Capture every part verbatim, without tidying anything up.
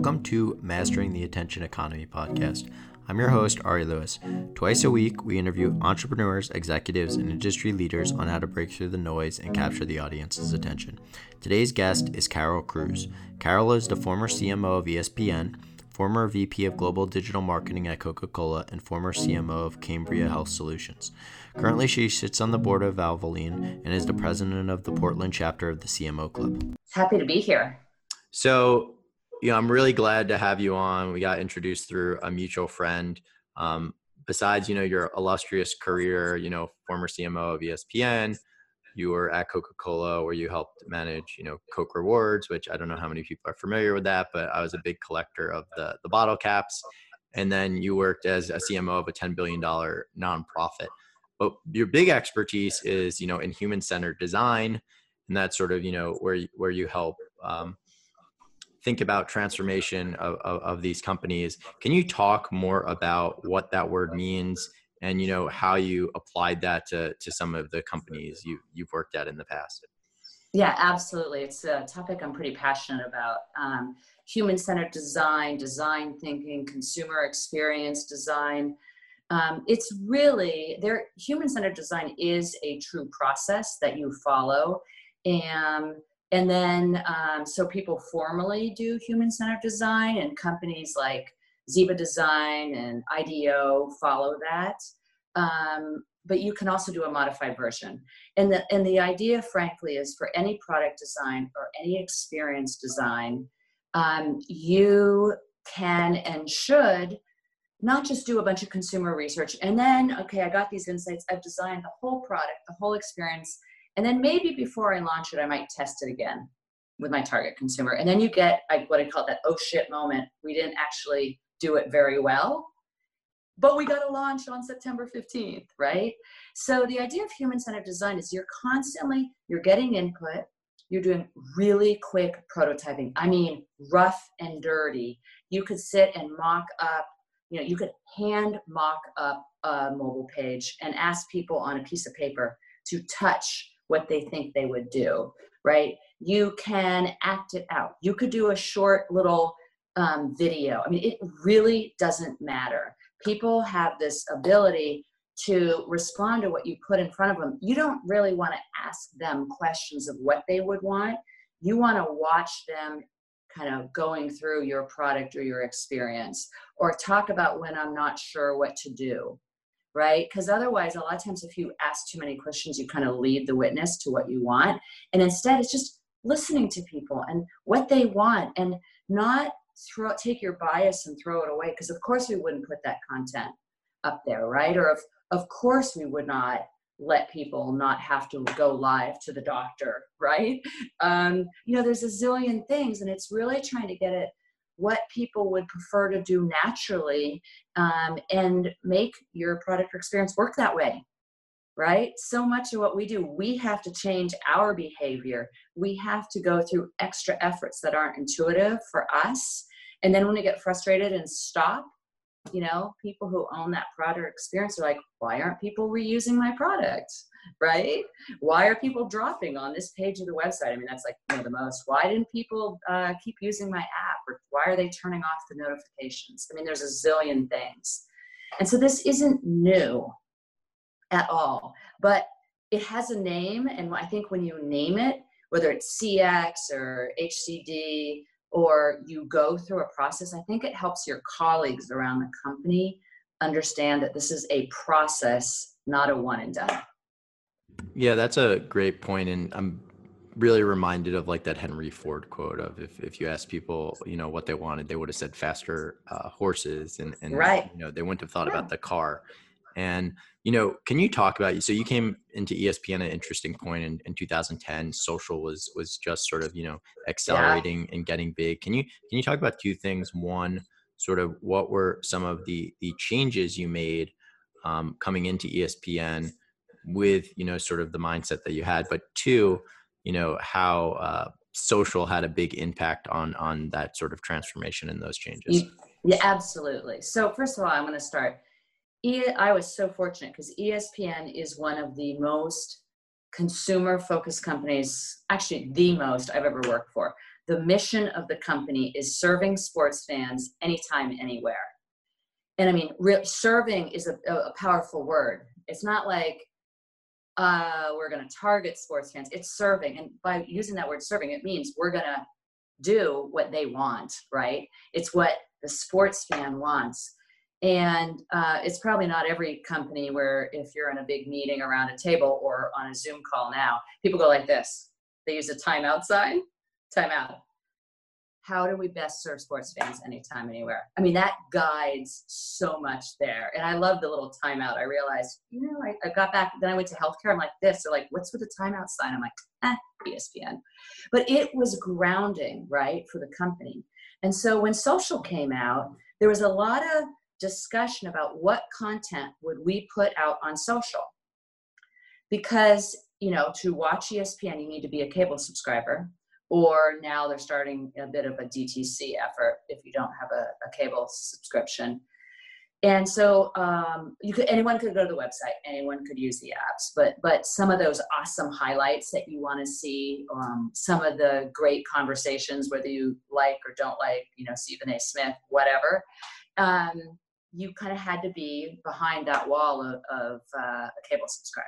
Welcome to Mastering the Attention Economy podcast. I'm your host, Ari Lewis. Twice a week, we interview entrepreneurs, executives, and industry leaders on how to break through the noise and capture the audience's attention. Today's guest is Carol Cruz. Carol is the former C M O of E S P N, former V P of Global Digital Marketing at Coca-Cola, and former C M O of Cambria Health Solutions. Currently, she sits on the board of Valvoline and is the president of the Portland chapter of the C M O Club. Happy to be here. So, you know, I'm really glad to have you on. We got introduced through a mutual friend. Um, besides, you know, your illustrious career, you know, former C M O of E S P N, you were at Coca-Cola where you helped manage, you know, Coke Rewards, which I don't know how many people are familiar with that, but I was a big collector of the, the bottle caps. And then you worked as a C M O of a ten billion dollars nonprofit. But your big expertise is, you know, in human-centered design, and that's sort of, you know, where, where you help um, think about transformation of, of, of these companies. Can you talk more about what that word means and, you know, how you applied that to, to some of the companies you, you've worked at in the past? Yeah, absolutely. It's a topic I'm pretty passionate about. Um, human-centered design, design thinking, consumer experience design. Um, it's really, there. Human-centered design is a true process that you follow. And, and then, um, so people formally do human-centered design, and companies like Ziba Design and I D O follow that. Um, but you can also do a modified version. And the, and the idea, frankly, is for any product design or any experience design, um, you can and should not just do a bunch of consumer research and then, okay, I got these insights, I've designed the whole product, the whole experience, and then maybe before I launch it, I might test it again with my target consumer. And then you get like, what I call that oh shit moment. We didn't actually do it very well, but we got to launch on September fifteenth, right? So the idea of human-centered design is you're constantly, you're getting input, you're doing really quick prototyping. I mean, rough and dirty. You could sit and mock up, you know, you could hand mock up a mobile page and ask people on a piece of paper to touch what they think they would do, right? You can act it out. You could do a short little um, video. I mean, it really doesn't matter. People have this ability to respond to what you put in front of them. You don't really want to ask them questions of what they would want. You want to watch them kind of going through your product or your experience, or talk about when I'm not sure what to do, right? Because otherwise, a lot of times if you ask too many questions, you kind of lead the witness to what you want. And instead, it's just listening to people and what they want, and not throw take your bias and throw it away. Because of course we wouldn't put that content up there, right? Or of, of course we would not let people not have to go live to the doctor, right? Um, you know, there's a zillion things, and it's really trying to get at what people would prefer to do naturally, um, and make your product or experience work that way, right? So much of what we do, we have to change our behavior. We have to go through extra efforts that aren't intuitive for us. And then when we get frustrated and stop, you know, people who own that product experience are like, why aren't people reusing my product, right? Why are people dropping on this page of the website? I mean, that's like, you know, the most. Why didn't people uh, keep using my app? Or why are they turning off the notifications? I mean, there's a zillion things. And so this isn't new at all, but it has a name. And I think when you name it, whether it's C X or H C D, or you go through a process, I think it helps your colleagues around the company understand that this is a process, not a one and done. Yeah, that's a great point. And I'm really reminded of like that Henry Ford quote of if, if you ask people, you know, what they wanted, they would have said faster uh, horses, and, and right. you know, they wouldn't have thought yeah. about the car. And, you know, can you talk about, so you came into E S P N at an interesting point in, in two thousand ten. Social was was just sort of, you know, accelerating yeah. and getting big. Can you can you talk about two things? One, sort of what were some of the the changes you made um, coming into E S P N with, you know, sort of the mindset that you had, but two, you know, how uh, social had a big impact on on that sort of transformation and those changes? Yeah, absolutely. So first of all, I'm going to start. E- I was so fortunate because E S P N is one of the most consumer-focused companies, actually the most I've ever worked for. The mission of the company is serving sports fans anytime, anywhere. And I mean, re- serving is a, a powerful word. It's not like uh, we're going to target sports fans. It's serving. And by using that word serving, it means we're going to do what they want, right? It's what the sports fan wants. And uh, it's probably not every company where if you're in a big meeting around a table or on a Zoom call now, people go like this. They use a timeout sign, timeout. How do we best serve sports fans anytime, anywhere? I mean, that guides so much there. And I love the little timeout. I realized, you know, I, I got back, then I went to healthcare. I'm like this. They're like, what's with the timeout sign? I'm like, eh, E S P N. But it was grounding, right, for the company. And so when social came out, there was a lot of discussion about what content would we put out on social. Because, you know, to watch E S P N, you need to be a cable subscriber. Or now they're starting a bit of a D T C effort if you don't have a, a cable subscription. And so um, you could, anyone could go to the website, anyone could use the apps, but but some of those awesome highlights that you want to see, um, some of the great conversations, whether you like or don't like, you know, Stephen A. Smith, whatever, um, you kind of had to be behind that wall of, of uh, a cable subscriber.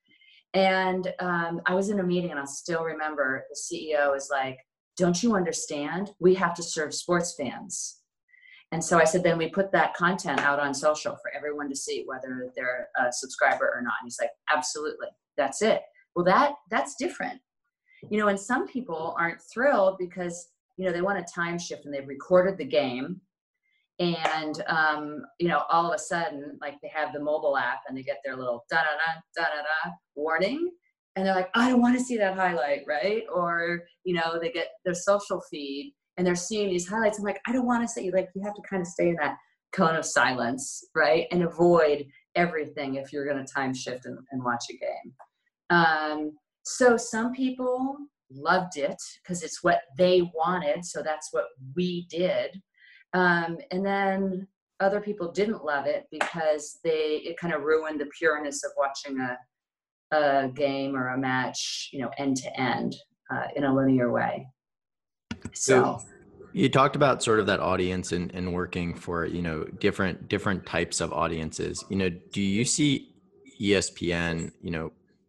And um, I was in a meeting and I still remember the C E O is like, don't you understand? We have to serve sports fans. And so I said, then we put that content out on social for everyone to see, whether they're a subscriber or not. And he's like, absolutely, that's it. Well, that that's different. You know, and some people aren't thrilled because, you know, they want a time shift and they've recorded the game. And, um, you know, all of a sudden, like they have the mobile app and they get their little da-da-da, da-da-da warning. And they're like, I don't want to see that highlight, right? Or, you know, they get their social feed and they're seeing these highlights. I'm like, I don't want to say, like, you have to kind of stay in that cone of silence, right? And avoid everything if you're going to time shift and, and watch a game. Um, so some people loved it because it's what they wanted. So that's what we did. Um, and then other people didn't love it because they it kind of ruined the pureness of watching a, a game or a match, you know, end to end uh, in a linear way. So, so you talked about sort of that audience and, and working for, you know, different different types of audiences. You know, do you see E S P N, you know,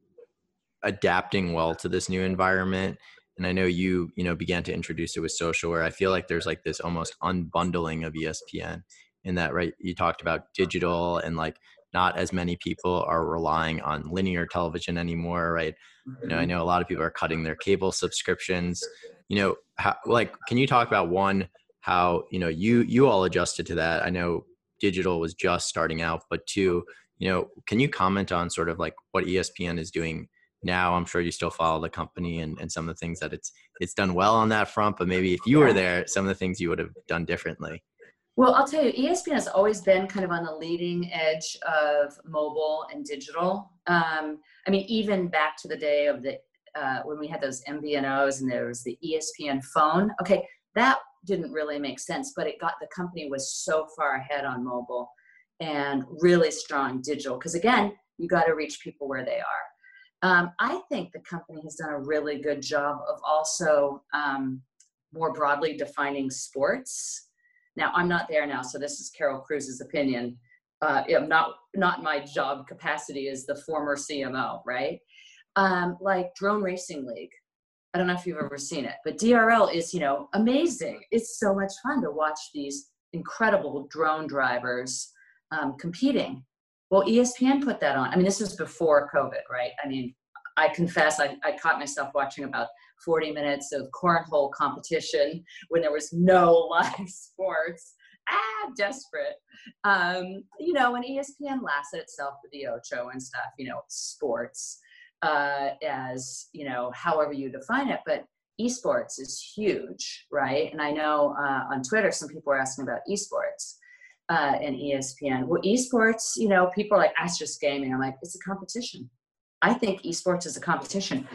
adapting well to this new environment? And I know you, you know, began to introduce it with social, where I feel like there's like this almost unbundling of E S P N in that, right? You talked about digital and like not as many people are relying on linear television anymore, right? You know, I know a lot of people are cutting their cable subscriptions. You know, how, like, can you talk about one, how, you know, you, you all adjusted to that? I know digital was just starting out, but two, you know, can you comment on sort of like what E S P N is doing now? I'm sure you still follow the company and, and some of the things that it's it's done well on that front, but maybe if you were there, some of the things you would have done differently. Well, I'll tell you, E S P N has always been kind of on the leading edge of mobile and digital. Um, I mean, even back to the day of the uh, when we had those M V N Os and there was the E S P N phone. Okay, that didn't really make sense, but it got the company was so far ahead on mobile and really strong digital. Because again, you got to reach people where they are. Um, I think the company has done a really good job of also um, more broadly defining sports. Now, I'm not there now, so this is Carol Cruz's opinion. Uh, I'm not not my job capacity as the former C M O, right? Um, like Drone Racing League. I don't know if you've ever seen it, but D R L is, you know, amazing. It's so much fun to watch these incredible drone drivers um, competing. Well, E S P N put that on. I mean, this was before COVID, right? I mean, I confess, I, I caught myself watching about forty minutes of cornhole competition when there was no live sports. Ah, desperate. Um, you know, when E S P N laughs at itself with the Ocho and stuff, you know, sports uh, as, you know, however you define it. But esports is huge, right? And I know uh, on Twitter, some people are asking about esports. Uh, and E S P N. Well, esports, you know, people are like, that's just gaming. I'm like, it's a competition. I think esports is a competition.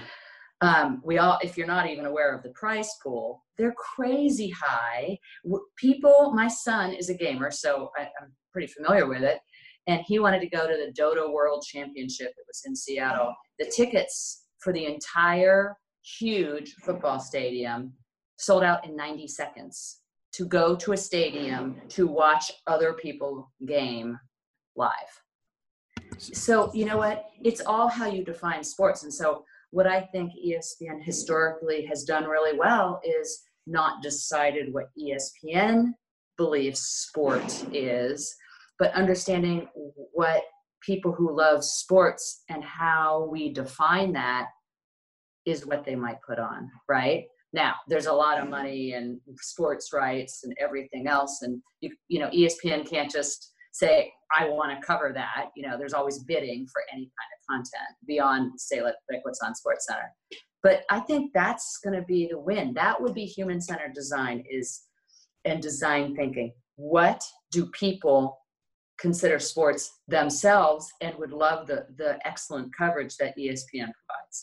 Um, we all, if you're not even aware of the prize pool, they're crazy high. People, my son is a gamer, so I, I'm pretty familiar with it. And he wanted to go to the Dota World Championship. It was in Seattle. The tickets for the entire huge football stadium, sold out in ninety seconds to go to a stadium to watch other people game live. So, you know what? It's all how you define sports. And so what I think E S P N historically has done really well is not decided what E S P N believes sport is, but understanding what people who love sports and how we define that is what they might put on, right? Now, there's a lot of money in sports rights and everything else. And, you, you know, E S P N can't just say, I want to cover that. You know, there's always bidding for any kind of content beyond, say, like, like what's on SportsCenter. But I think that's going to be the win. That would be human-centered design is and design thinking. What do people consider sports themselves and would love the, the excellent coverage that E S P N provides?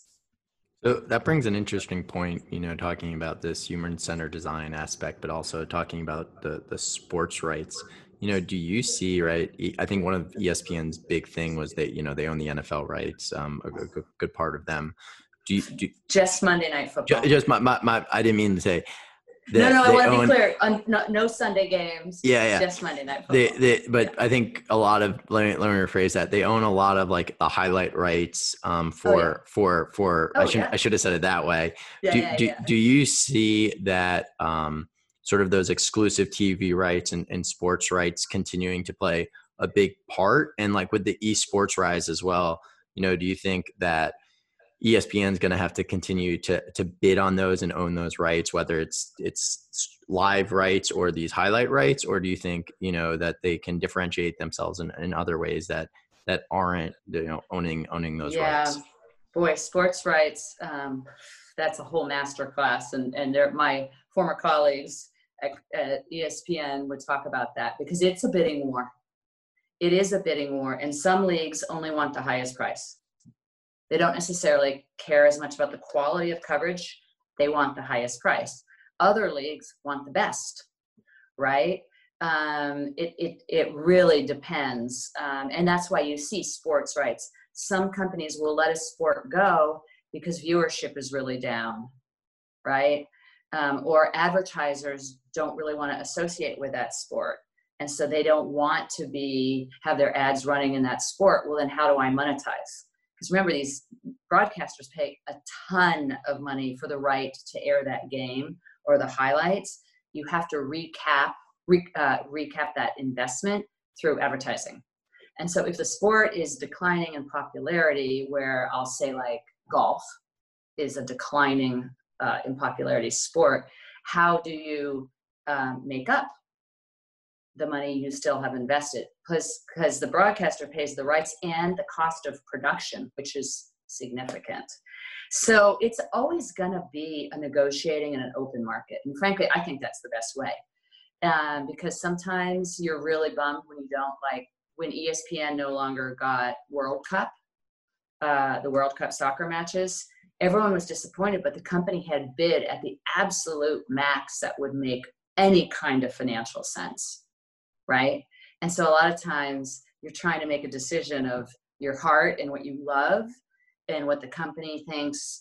So that brings an interesting point, you know, talking about this human-centered design aspect, but also talking about the the sports rights. You know, do you see, right? I think one of E S P N's big thing was that, you know, they own the N F L rights, um, a good, good part of them. Do you, do, just Monday Night Football? Just my, my, my I didn't mean to say that. No, no, I want to own, be clear. Um, no, no Sunday games. Yeah, yeah. Just Monday Night Football. They, they, but yeah. I think a lot of, let me, let me rephrase that. They own a lot of like the highlight rights um, for, oh, yeah. for, for, oh, I should, yeah. I should have said it that way. Yeah, do, yeah, do, yeah. do you see that um, sort of those exclusive T V rights and, and sports rights continuing to play a big part? And like with the esports rise as well, you know, do you think that E S P N is going to have to continue to to bid on those and own those rights, whether it's it's live rights or these highlight rights, or do you think, you know, that they can differentiate themselves in, in other ways that that aren't, you know, owning owning those yeah. rights? Boy, sports rights, um, that's a whole masterclass, and and they're, my former colleagues at, at E S P N would talk about that because it's a bidding war. It is a bidding war, and some leagues only want the highest price. They don't necessarily care as much about the quality of coverage. They want the highest price. Other leagues want the best, right? Um, it, it, it really depends. Um, and that's why you see sports rights. Some companies will let a sport go because viewership is really down, right? Um, or advertisers don't really want to associate with that sport. And so they don't want to be have their ads running in that sport. Well, then how do I monetize? Because remember, these broadcasters pay a ton of money for the right to air that game or the highlights. You have to recap, re, uh, recap that investment through advertising. And so if the sport is declining in popularity, where I'll say like golf is a declining uh, in popularity sport, how do you um, make up the money you still have invested? Because because the broadcaster pays the rights and the cost of production, which is significant. So it's always going to be a negotiating and an open market. And frankly, I think that's the best way. Um, because sometimes you're really bummed when you don't, like when E S P N no longer got World Cup, uh, the World Cup soccer matches, everyone was disappointed, but the company had bid at the absolute max that would make any kind of financial sense. Right? And so a lot of times you're trying to make a decision of your heart and what you love and what the company thinks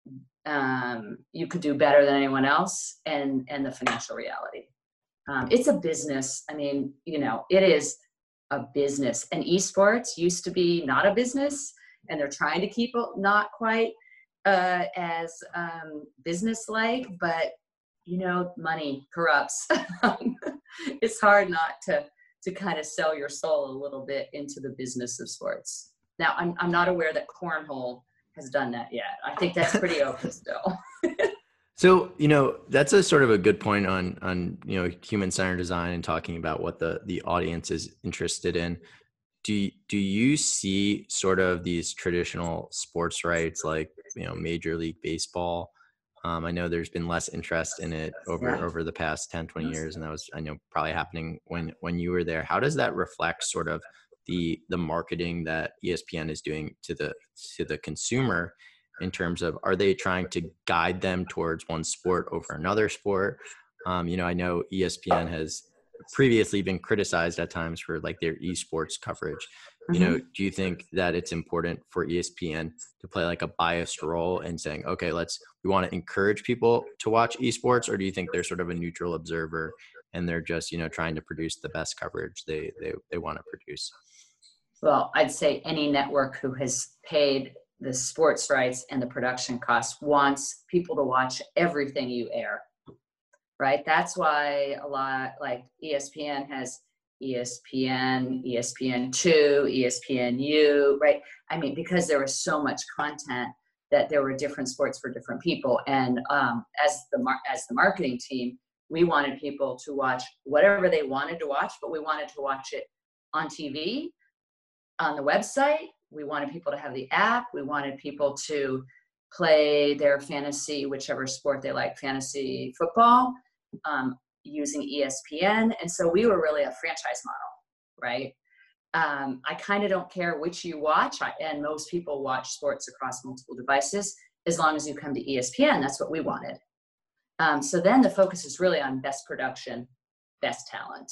um, you could do better than anyone else, and, and the financial reality. Um, it's a business. I mean, you know, it is a business. And esports used to be not a business, and they're trying to keep it not quite uh, as um, business-like, but you know, money corrupts. It's hard not to to kind of sell your soul a little bit into the business of sports. Now, I'm I'm not aware that cornhole has done that yet. I think that's pretty open still. So, you know, that's a sort of a good point on on you know human-centered design and talking about what the the audience is interested in. Do you, do you see sort of these traditional sports rights like, you know, Major League Baseball? Um, I know there's been less interest in it over, Yeah. over the past ten, twenty years. And that was, I know, probably happening when, when you were there. How does that reflect sort of the, the marketing that E S P N is doing to the, to the consumer in terms of, are they trying to guide them towards one sport over another sport? Um, you know, I know E S P N has previously been criticized at times for like their esports coverage. you Mm-hmm. know, do you think that it's important for E S P N to play like a biased role in saying, okay, let's, we want to encourage people to watch esports, or do you think they're sort of a neutral observer and they're just, you know, trying to produce the best coverage they, they, they want to produce? Well, I'd say any network who has paid the sports rights and the production costs wants people to watch everything you air, right? That's why a lot, like E S P N has E S P N, E S P N two, E S P N U, right? I mean, because there was so much content that there were different sports for different people. And um, as the mar- as the marketing team, we wanted people to watch whatever they wanted to watch, but we wanted to watch it on T V, on the website. We wanted people to have the app. We wanted people to play their fantasy, whichever sport they like, fantasy football, um, using E S P N. And so we were really a franchise model, right? Um, I kind of don't care which you watch, I, and most people watch sports across multiple devices, as long as you come to E S P N. That's what we wanted. Um, so then the focus is really on best production, best talent.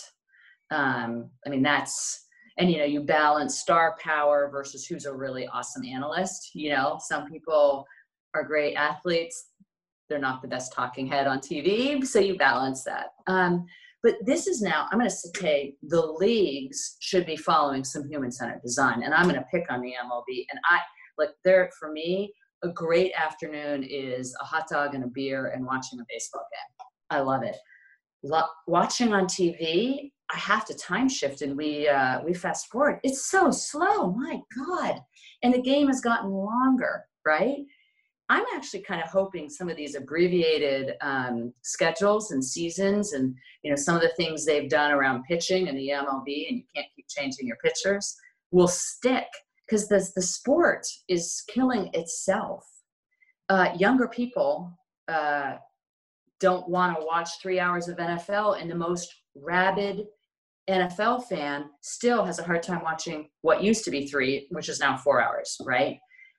Um, I mean, that's, and, you know, you balance star power versus who's a really awesome analyst. You know, some people are great athletes. They're not the best talking head on T V. So you balance that. Um, but this is now, I'm going to say the leagues should be following some human-centered design. And I'm going to pick on the M L B. And I, like, there, for me, a great afternoon is a hot dog and a beer and watching a baseball game. I love it. Lo- watching on T V, I have to time shift, and we uh, we fast forward. It's so slow, my God. And the game has gotten longer, right? I'm actually kind of hoping some of these abbreviated um, schedules and seasons, and, you know, some of the things they've done around pitching and the M L B, and you can't keep changing your pitchers, will stick, because the, the sport is killing itself. Uh, younger people uh, don't want to watch three hours of N F L, and the most rabid N F L fan still has a hard time watching what used to be three, which is now four hours, right?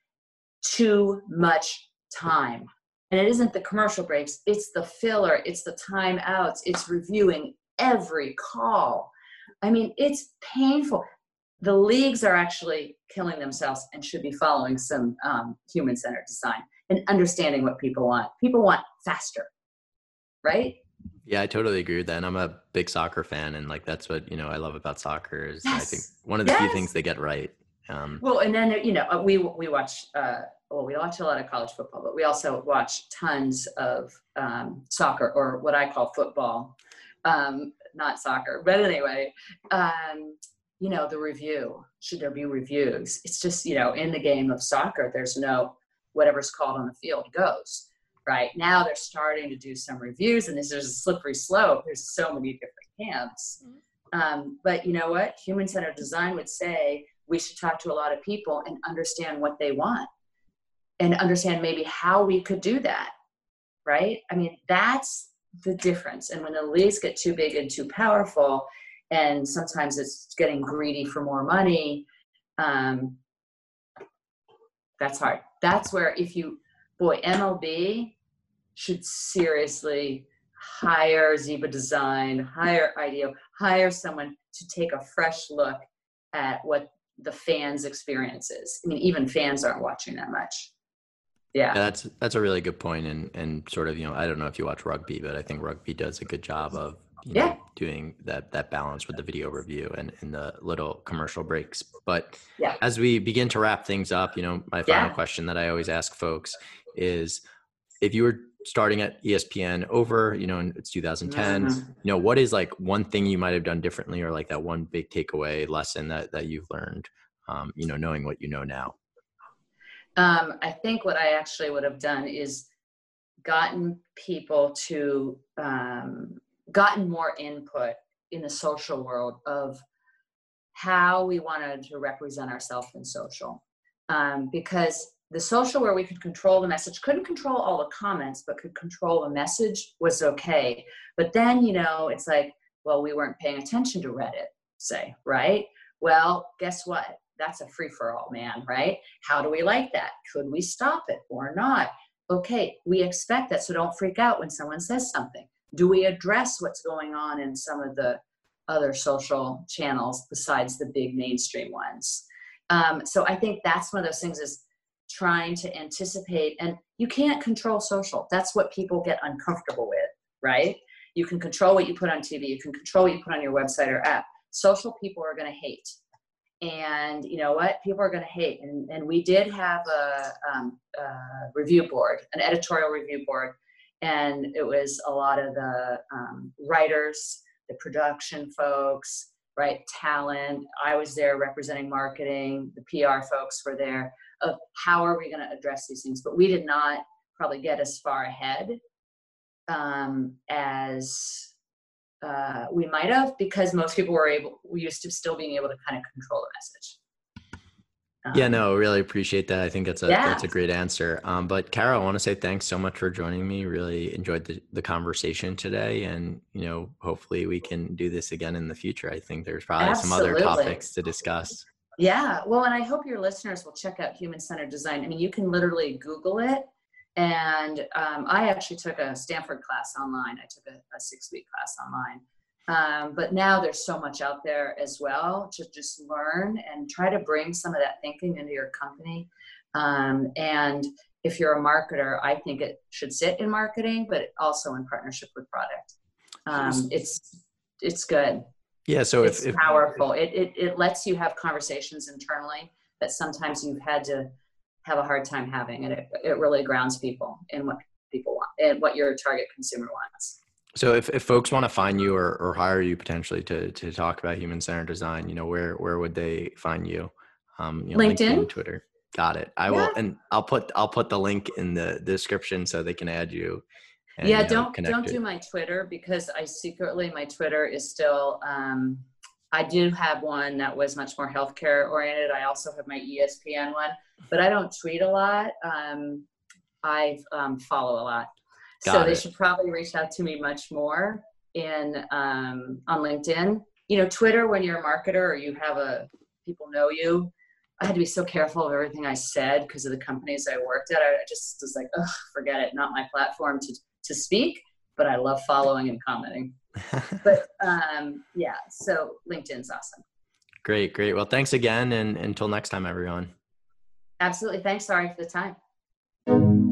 Too much time. And it isn't the commercial breaks, it's the filler, it's the timeouts, it's reviewing every call. I mean, it's painful. The leagues are actually killing themselves and should be following some um, human-centered design and understanding what people want. People want faster, right? Yeah, I totally agree with that. And I'm a big soccer fan, and like that's what, you know, I love about soccer is Yes. I think one of the yes. few things they get right. Um, well, and then, you know, we we watch uh, well, we watch a lot of college football, but we also watch tons of um, soccer, or what I call football, um, not soccer. But anyway, um, you know, the review. Should there be reviews? It's just, you know, in the game of soccer, there's no, whatever's called on the field goes. Right now, they're starting to do some reviews, and this is a slippery slope. There's so many different camps. Um, but you know what? Human-centered design would say we should talk to a lot of people and understand what they want, and understand maybe how we could do that. Right? I mean, that's the difference. And when the leagues get too big and too powerful, and sometimes it's getting greedy for more money, um, that's hard. That's where, if you, boy, M L B should seriously hire Ziba Design, hire IDEO, hire someone to take a fresh look at what the fans' experience is. I mean, even fans aren't watching that much. Yeah. yeah, that's that's a really good point, and and sort of, you know, I don't know if you watch rugby, but I think rugby does a good job of, you know, Yeah. doing that that balance with the video review and, and the little commercial breaks. But Yeah. as we begin to wrap things up, you know, my final Yeah. question that I always ask folks is, if you were starting at E S P N over, you know, and it's two thousand ten, Mhm. you know, what is like one thing you might have done differently, or like that one big takeaway lesson that, that you've learned, um, you know, knowing what you know now? Um, I think what I actually would have done is gotten people to, um, gotten more input in the social world of how we wanted to represent ourselves in social. Um, because the social, where we could control the message, couldn't control all the comments, but could control the message, was okay. But then, you know, it's like, well, we weren't paying attention to Reddit, say, right? Well, guess what? That's a free-for-all, man, right? How do we like that? Could we stop it or not? Okay, we expect that, so don't freak out when someone says something. Do we address what's going on in some of the other social channels besides the big mainstream ones. Um, so I think that's one of those things, is trying to anticipate, and you can't control social. That's what people get uncomfortable with, right? You can control what you put on T V. You can control what you put on your website or app. Social people are going to hate. And you know what? People are going to hate. And, and we did have a, um, a review board, an editorial review board. And it was a lot of the um, writers, the production folks, right? Talent. I was there representing marketing. The P R folks were there, of how are we going to address these things? But we did not probably get as far ahead um, as uh, we might have, because most people were able, we used to still being able to kind of control the message. Um, yeah, no, really appreciate that. I think that's a, yeah. that's a great answer. Um, but Kara, I want to say thanks so much for joining me. Really enjoyed the, the conversation today, and, you know, hopefully we can do this again in the future. I think there's probably Absolutely. some other topics to discuss. Yeah. Well, and I hope your listeners will check out human-centered design. I mean, you can literally Google it. And um, I actually took a Stanford class online. I took a, a six-week class online. Um, but now there's so much out there as well to just learn and try to bring some of that thinking into your company. Um, and if you're a marketer, I think it should sit in marketing, but also in partnership with product. Um, it's it's good. Yeah. So it's if, if powerful. It, it it lets you have conversations internally that sometimes you've had to have a hard time having, and it, it really grounds people in what people want and what your target consumer wants. So if, if folks want to find you or, or hire you potentially to, to talk about human-centered design, you know, where, where would they find you? Um, you know, LinkedIn? LinkedIn, Twitter. Got it. I yeah. will. And I'll put, I'll put the link in the description so they can add you. And, yeah. you know, don't, don't do my Twitter, because I secretly, my Twitter is still, um, I do have one that was much more healthcare oriented. I also have my E S P N one, but I don't tweet a lot. Um, I um, follow a lot. Got so it. They should probably reach out to me much more in um, on LinkedIn. You know, Twitter, when you're a marketer or you have a, people know you, I had to be so careful of everything I said because of the companies I worked at. I just was like, oh, forget it. Not my platform to, to speak, but I love following and commenting. But um, yeah, so LinkedIn's awesome. Great, great. Well, thanks again. And until next time, everyone. Absolutely. Thanks. Sorry for the time.